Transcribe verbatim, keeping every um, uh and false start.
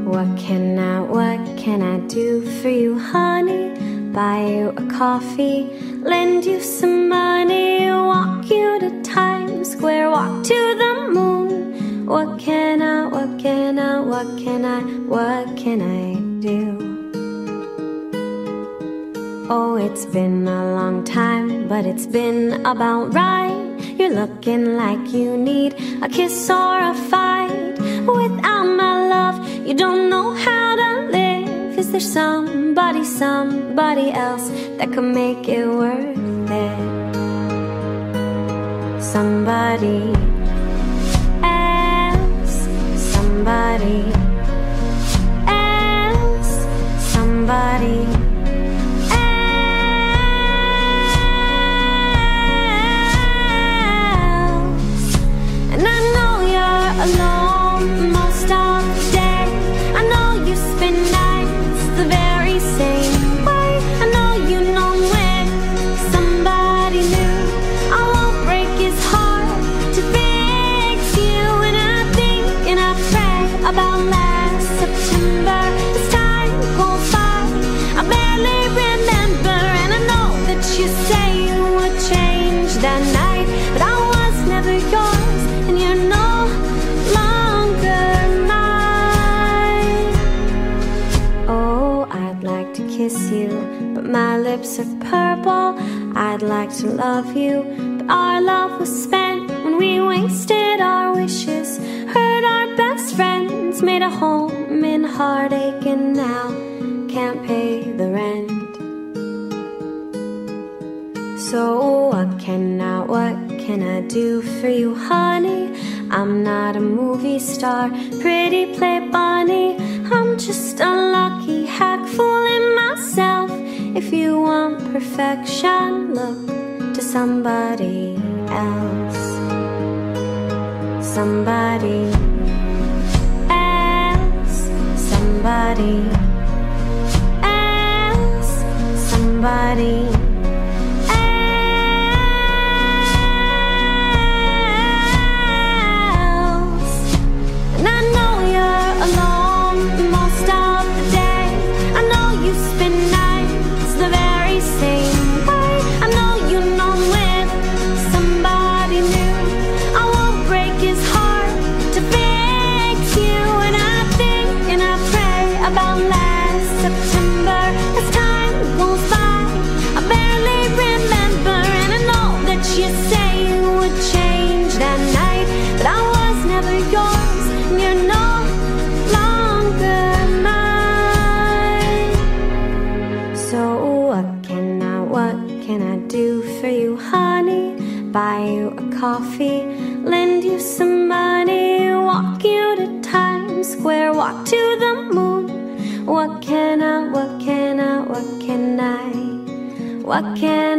What can I, what can I do for you, honey? Buy you a coffee, lend you some money, walk you to Times Square, walk to the moon. What can I, what can I, what can I, what can I do? Oh, it's been a long time, but it's been about right. You're looking like you need a kiss or a fight. Without my love, you don't know how to live. Is there somebody, somebody else that could make it worth it? Somebody else, somebody else, somebody else. And I know you're alone most of the day. I know you spend nights the very same way. I know you know when somebody new. I won't break his heart to fix you. And I think and I pray about last September. As time goes by, I barely remember. And I know that you say you would change that night, but I was never yours, and you're no longer mine. Oh, I'd like to kiss you, but my lips are purple. I'd like to love you, but our love was spent when we wasted our wishes, hurt our best friends, made a home in heartache, and now can't pay the rent. So what can I, what can I do for you, honey? I'm not a movie star, pretty play bunny. I'm just a lucky hack fooling myself. If you want perfection, look to somebody else. Somebody else, somebody else, somebody else. And I know you're alone most of the day. I know you spend nights the very same way. I know you know when somebody new. I won't break his heart to fix you. And I think and I pray about last September. As time goes by, I barely remember. And I know that you say you would change that night, but I was never yours, and you're no longer mine. So what can I, what can I do for you, honey? Buy you a coffee, lend you some money, walk you to Times Square, walk to the moon. What can I, what can I, what can I, what can